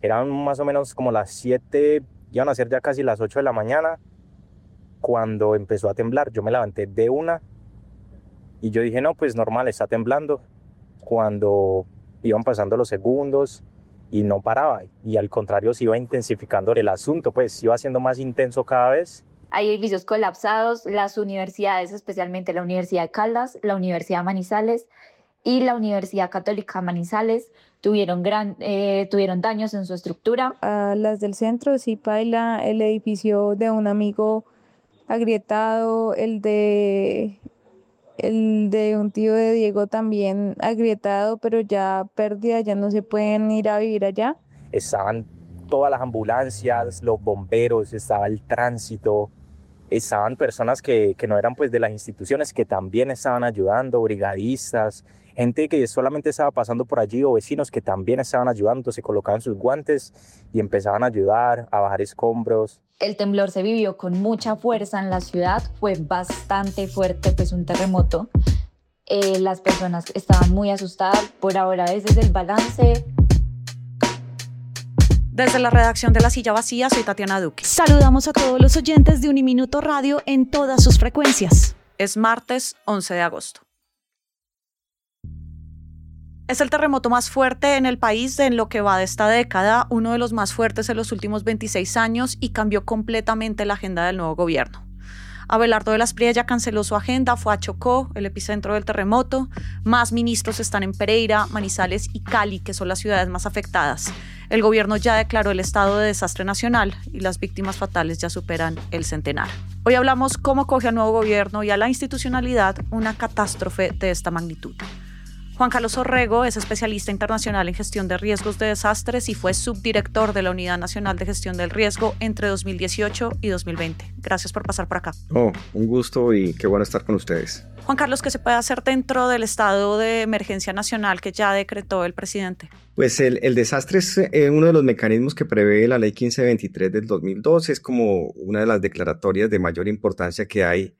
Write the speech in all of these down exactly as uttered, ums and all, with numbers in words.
Eran más o menos como las siete, iban a ser ya casi las ocho de la mañana cuando empezó a temblar. Yo me levanté de una y yo dije, no, pues normal, está temblando. Cuando iban pasando los segundos y no paraba, y al contrario se iba intensificando el asunto, pues iba siendo más intenso cada vez. Hay edificios colapsados, las universidades, especialmente la Universidad de Caldas, la Universidad de Manizales y la Universidad Católica Manizales, tuvieron, gran, eh, tuvieron daños en su estructura. A las del centro, sí, paila, el edificio de un amigo agrietado, el de, el de un tío de Diego también agrietado, pero ya pérdida, ya no se pueden ir a vivir allá. Estaban todas las ambulancias, los bomberos, estaba el tránsito, estaban personas que, que no eran pues de las instituciones que también estaban ayudando, brigadistas, gente que solamente estaba pasando por allí o vecinos que también estaban ayudando, se colocaban sus guantes y empezaban a ayudar a bajar escombros. El temblor se vivió con mucha fuerza en la ciudad, fue bastante fuerte, pues un terremoto. Eh, las personas estaban muy asustadas. Por ahora, ese es el balance. Desde la redacción de La Silla Vacía, soy Tatiana Duque. Saludamos a todos los oyentes de Uniminuto Radio en todas sus frecuencias. Es martes once de agosto. Es el terremoto más fuerte en el país en lo que va de esta década, uno de los más fuertes en los últimos veintiséis años y cambió completamente la agenda del nuevo gobierno. Abelardo de las Priella canceló su agenda, fue a Chocó, el epicentro del terremoto. Más ministros están en Pereira, Manizales y Cali, que son las ciudades más afectadas. El gobierno ya declaró el estado de desastre nacional y las víctimas fatales ya superan el centenar. Hoy hablamos cómo coge al nuevo gobierno y a la institucionalidad una catástrofe de esta magnitud. Juan Carlos Orrego es especialista internacional en gestión de riesgos de desastres y fue subdirector de la Unidad Nacional de Gestión del Riesgo entre dos mil dieciocho y dos mil veinte. Gracias por pasar por acá. Oh, un gusto y qué bueno estar con ustedes. Juan Carlos, ¿qué se puede hacer dentro del estado de emergencia nacional que ya decretó el presidente? Pues el, el desastre es eh, uno de los mecanismos que prevé la ley quince veintitrés del dos mil doce. Es como una de las declaratorias de mayor importancia que hay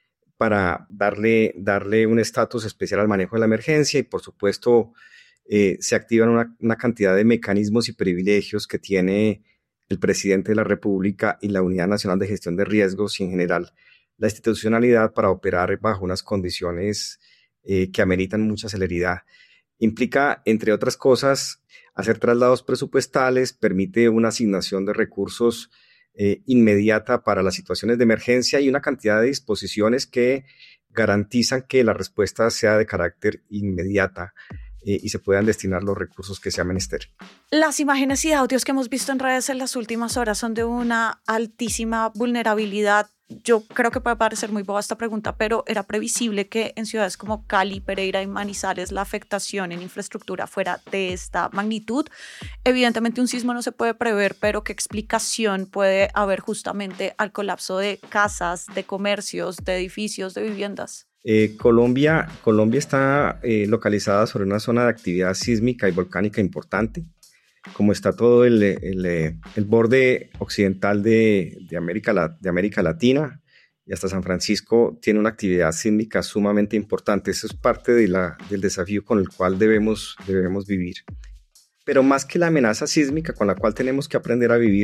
para darle, darle un estatus especial al manejo de la emergencia y, por supuesto, eh, se activan una, una cantidad de mecanismos y privilegios que tiene el presidente de la República y la Unidad Nacional de Gestión de Riesgos y, en general, la institucionalidad para operar bajo unas condiciones eh, que ameritan mucha celeridad. Implica, entre otras cosas, hacer traslados presupuestales, permite una asignación de recursos Eh, inmediata para las situaciones de emergencia y una cantidad de disposiciones que garantizan que la respuesta sea de carácter inmediata eh, y se puedan destinar los recursos que sea menester. Las imágenes y audios que hemos visto en redes en las últimas horas son de una altísima vulnerabilidad. Yo creo que puede parecer muy boba esta pregunta, pero era previsible que en ciudades como Cali, Pereira y Manizales la afectación en infraestructura fuera de esta magnitud. Evidentemente un sismo no se puede prever, pero ¿qué explicación puede haber justamente al colapso de casas, de comercios, de edificios, de viviendas? Eh, Colombia, Colombia está eh, localizada sobre una zona de actividad sísmica y volcánica importante. Como está todo el, el, el borde occidental de, de, América, de América Latina y hasta San Francisco tiene una actividad sísmica sumamente importante. Eso es parte de la, del desafío con el cual debemos, debemos vivir. Pero más que la amenaza sísmica con la cual tenemos que aprender a vivir,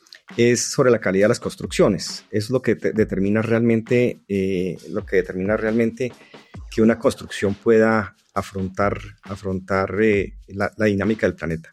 es sobre la calidad de las construcciones. Es lo que te, determina realmente, eh, lo que determina realmente que una construcción pueda afrontar, afrontar eh, la, la dinámica del planeta.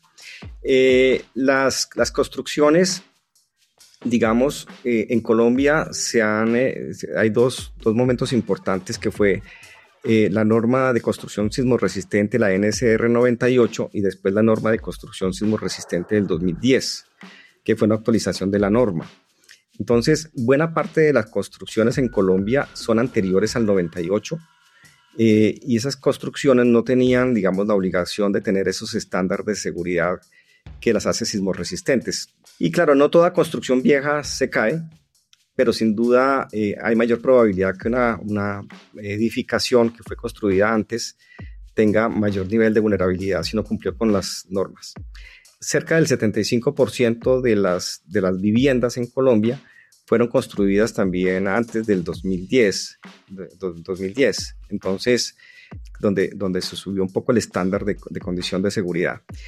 Eh, las, las construcciones, digamos, eh, en Colombia se han, eh, hay dos, dos momentos importantes que fue eh, la norma de construcción sismo resistente, la N S R noventa y ocho, y después la norma de construcción sismo resistente del dos mil diez, que fue una actualización de la norma. Entonces, buena parte de las construcciones en Colombia son anteriores al noventa y ocho, Eh, y esas construcciones no tenían, digamos, la obligación de tener esos estándares de seguridad que las hace sismos resistentes. Y claro, no toda construcción vieja se cae, pero sin duda eh, hay mayor probabilidad que una, una edificación que fue construida antes tenga mayor nivel de vulnerabilidad si no cumplió con las normas. Cerca del setenta y cinco por ciento de las, de las viviendas en Colombia fueron construidas también antes del dos mil diez, dos mil diez. Entonces, donde, donde se subió un poco el estándar de, de condición de seguridad.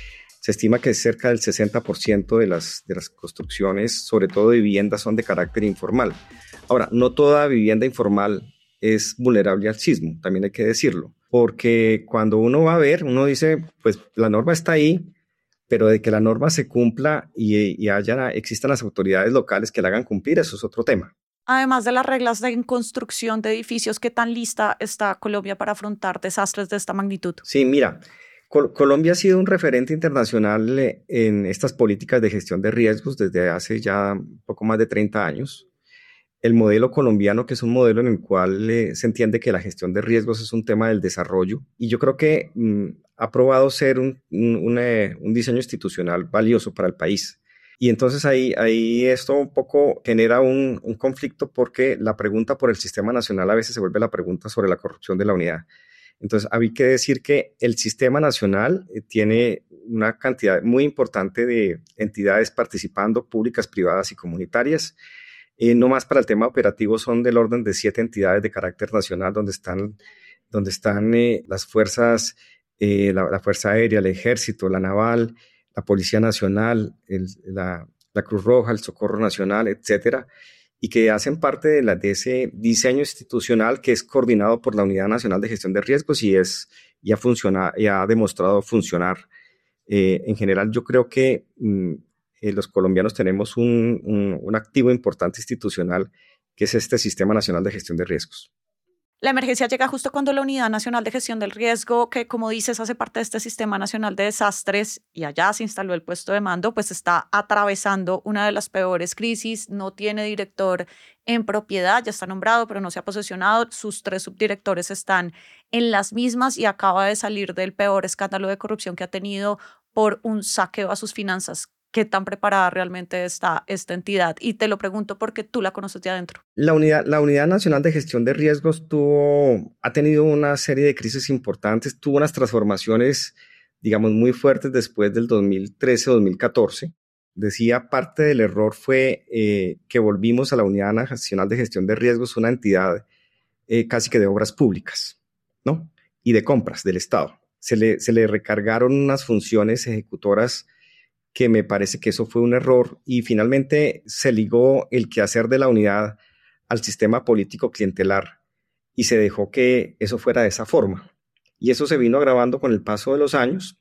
Se estima que cerca del sesenta por ciento de las, de las construcciones, sobre todo de viviendas, son de carácter informal. Ahora, no toda vivienda informal es vulnerable al sismo, también hay que decirlo, porque cuando uno va a ver, uno dice, pues la norma está ahí, pero de que la norma se cumpla y, y haya, existan las autoridades locales que la hagan cumplir, eso es otro tema. Además de las reglas de construcción de edificios, ¿qué tan lista está Colombia para afrontar desastres de esta magnitud? Sí, mira, Col- Colombia ha sido un referente internacional eh, en estas políticas de gestión de riesgos desde hace ya un poco más de treinta años. El modelo colombiano, que es un modelo en el cual eh, se entiende que la gestión de riesgos es un tema del desarrollo, y yo creo que mm, ha probado ser un, un, un, eh, un diseño institucional valioso para el país. Y entonces ahí, ahí esto un poco genera un, un conflicto, porque la pregunta por el sistema nacional a veces se vuelve la pregunta sobre la corrupción de la unidad. Entonces hay que decir que el sistema nacional eh, tiene una cantidad muy importante de entidades participando, públicas, privadas y comunitarias. Eh, no más para el tema operativo son del orden de siete entidades de carácter nacional donde están, donde están eh, las fuerzas, eh, la, la Fuerza Aérea, el Ejército, la Naval, la Policía Nacional, el, la, la Cruz Roja, el Socorro Nacional, etcétera, y que hacen parte de, la, de ese diseño institucional que es coordinado por la Unidad Nacional de Gestión de Riesgos y, es, y, ha, funciona, y ha demostrado funcionar. Eh, en general, yo creo que mm, Eh, los colombianos tenemos un, un, un activo importante institucional, que es este Sistema Nacional de Gestión de Riesgos. La emergencia llega justo cuando la Unidad Nacional de Gestión del Riesgo, que como dices hace parte de este Sistema Nacional de Desastres y allá se instaló el puesto de mando, pues está atravesando una de las peores crisis, no tiene director en propiedad, ya está nombrado pero no se ha posesionado, sus tres subdirectores están en las mismas y acaba de salir del peor escándalo de corrupción que ha tenido por un saqueo a sus finanzas. ¿Qué tan preparada realmente está esta entidad? Y te lo pregunto porque tú la conoces de adentro. La unidad, la Unidad Nacional de Gestión de Riesgos tuvo, ha tenido una serie de crisis importantes, tuvo unas transformaciones, digamos, muy fuertes después del dos mil trece dos mil catorce. Decía, parte del error fue eh, que volvimos a la Unidad Nacional de Gestión de Riesgos una entidad eh, casi que de obras públicas, ¿no? Y de compras del Estado. Se le, se le recargaron unas funciones ejecutoras que me parece que eso fue un error, y finalmente se ligó el quehacer de la unidad al sistema político clientelar y se dejó que eso fuera de esa forma. Y eso se vino agravando con el paso de los años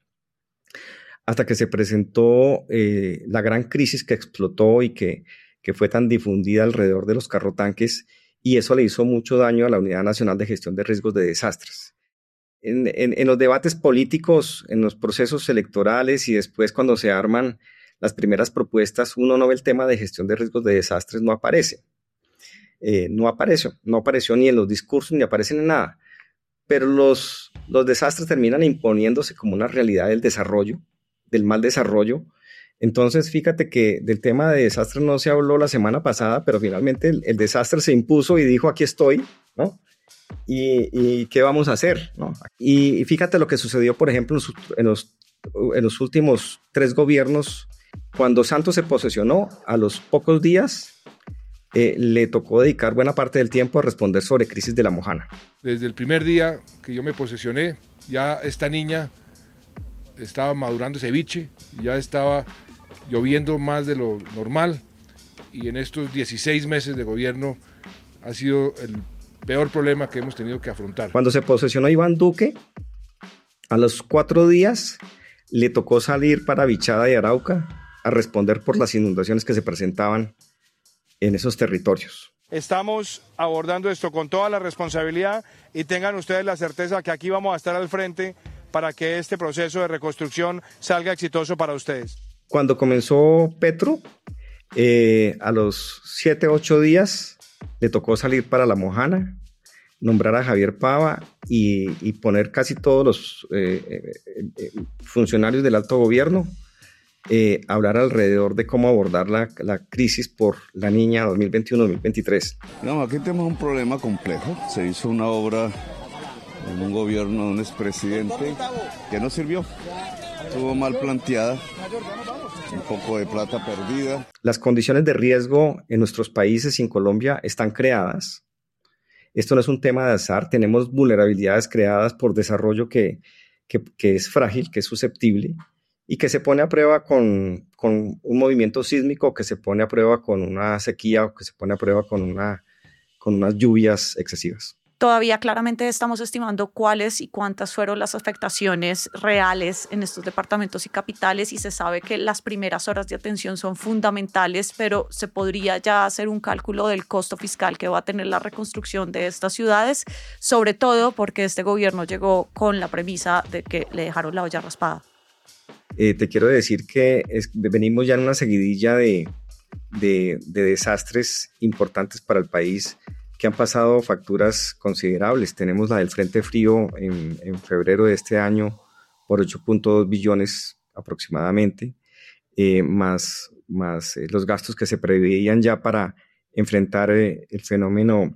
hasta que se presentó eh, la gran crisis que explotó y que, que fue tan difundida alrededor de los carrotanques, y eso le hizo mucho daño a la Unidad Nacional de Gestión de Riesgos de Desastres. En, en, en los debates políticos, en los procesos electorales y después cuando se arman las primeras propuestas, uno no ve el tema de gestión de riesgos de desastres, no aparece. Eh, no apareció, no apareció ni en los discursos ni aparece en nada. Pero los, los desastres terminan imponiéndose como una realidad del desarrollo, del mal desarrollo. Entonces, fíjate que del tema de desastres no se habló la semana pasada, pero finalmente el, el desastre se impuso y dijo, aquí estoy, ¿no? ¿Y, y qué vamos a hacer, ¿no? Y, y fíjate lo que sucedió, por ejemplo, en los, en, los, en los últimos tres gobiernos. Cuando Santos se posesionó, a los pocos días eh, le tocó dedicar buena parte del tiempo a responder sobre crisis de La Mojana. Desde el primer día que yo me posesioné, ya esta niña estaba madurando ceviche, ya estaba lloviendo más de lo normal, y en estos dieciséis meses de gobierno ha sido el peor problema que hemos tenido que afrontar. Cuando se posesionó Iván Duque, a los cuatro días le tocó salir para Bichada y Arauca a responder por las inundaciones que se presentaban en esos territorios. Estamos abordando esto con toda la responsabilidad y tengan ustedes la certeza que aquí vamos a estar al frente para que este proceso de reconstrucción salga exitoso para ustedes. Cuando comenzó Petro, eh, a los siete, ocho días le tocó salir para La Mojana, nombrar a Javier Pava y, y poner casi todos los eh, eh, eh, funcionarios del alto gobierno eh, a hablar alrededor de cómo abordar la, la crisis por la niña dos mil veintiuno dos mil veintitrés. No, aquí tenemos un problema complejo. Se hizo una obra en un gobierno de un expresidente que no sirvió. Estuvo mal planteada, un poco de plata perdida. Las condiciones de riesgo en nuestros países y en Colombia están creadas. Esto no es un tema de azar, tenemos vulnerabilidades creadas por desarrollo que, que, que es frágil, que es susceptible y que se pone a prueba con, con un movimiento sísmico, que se pone a prueba con una sequía o que se pone a prueba con, una, con unas lluvias excesivas. Todavía claramente estamos estimando cuáles y cuántas fueron las afectaciones reales en estos departamentos y capitales, y se sabe que las primeras horas de atención son fundamentales, pero se podría ya hacer un cálculo del costo fiscal que va a tener la reconstrucción de estas ciudades, sobre todo porque este gobierno llegó con la premisa de que le dejaron la olla raspada. Eh, te quiero decir que es, venimos ya en una seguidilla de, de, de desastres importantes para el país, que han pasado facturas considerables. Tenemos la del Frente Frío en, en febrero de este año por ocho punto dos billones aproximadamente, eh, más, más eh, los gastos que se preveían ya para enfrentar eh, el fenómeno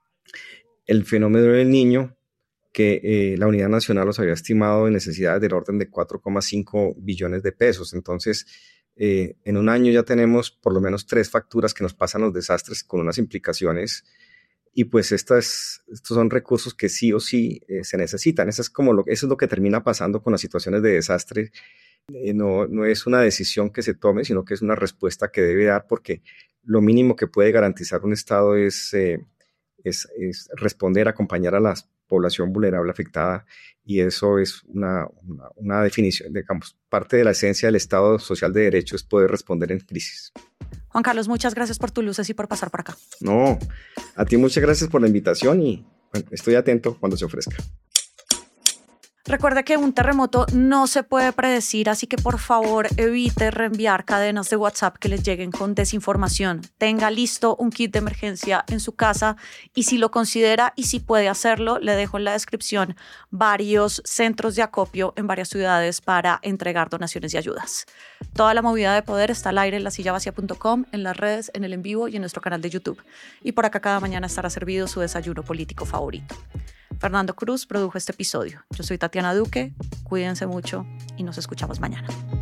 el fenómeno del Niño, que eh, la Unidad Nacional los había estimado en necesidades del orden de cuatro coma cinco billones de pesos. Entonces, eh, en un año ya tenemos por lo menos tres facturas que nos pasan los desastres con unas implicaciones. Y pues estas, estos son recursos que sí o sí eh, se necesitan. Eso es, como lo, eso es lo que termina pasando con las situaciones de desastre. Eh, no, no es una decisión que se tome, sino que es una respuesta que debe dar, porque lo mínimo que puede garantizar un Estado es, eh, es, es responder, acompañar a la población vulnerable afectada. Y eso es una, una, una definición, digamos, parte de la esencia del Estado social de derecho es poder responder en crisis. Juan Carlos, muchas gracias por tus luces y por pasar por acá. No, a ti muchas gracias por la invitación y bueno, estoy atento cuando se ofrezca. Recuerde que un terremoto no se puede predecir, así que por favor evite reenviar cadenas de WhatsApp que les lleguen con desinformación. Tenga listo un kit de emergencia en su casa y si lo considera y si puede hacerlo, le dejo en la descripción varios centros de acopio en varias ciudades para entregar donaciones y ayudas. Toda la movida de poder está al aire en la silla vacía punto com, en las redes, en el en vivo y en nuestro canal de YouTube. Y por acá cada mañana estará servido su desayuno político favorito. Fernando Cruz produjo este episodio. Yo soy Tatiana Duque, cuídense mucho y nos escuchamos mañana.